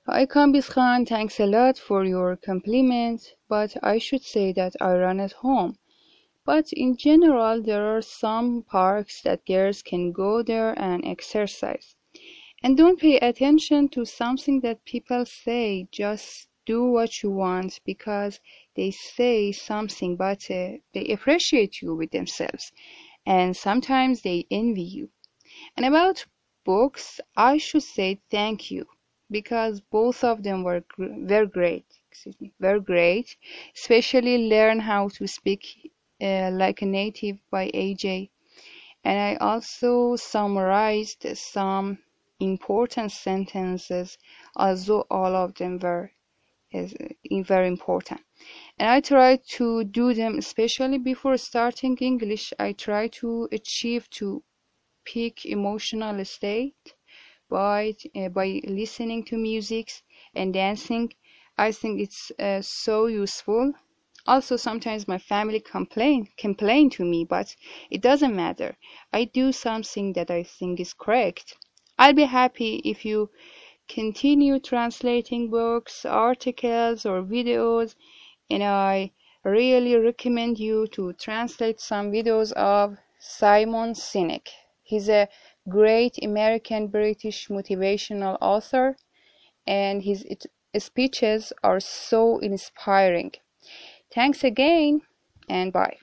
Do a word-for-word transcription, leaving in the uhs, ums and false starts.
Hi Kambis Khan, thanks a lot for your compliment, but I should say that I run at home. But in general, there are some parks that girls can go there and exercise. And don't pay attention to something that people say, just do what you want because they say something, but uh, they appreciate you with themselves. And sometimes they envy you. And about books, I should say thank you because both of them were gr- were great. Excuse me, were great. Especially Learn How to Speak uh, Like a Native by A J. And I also summarized some important sentences, although all of them were is, uh, very important. And I try to do them, especially before starting English. I try to achieve to peak emotional state by uh, by listening to music and dancing. I think it's uh, so useful. Also, sometimes my family complain complain to me, but it doesn't matter. I do something that I think is correct. I'll be happy if you continue translating books, articles, or videos, and I really recommend you to translate some videos of Simon Sinek. He's a great American British motivational author, and his it- speeches are so inspiring. Thanks again, and bye.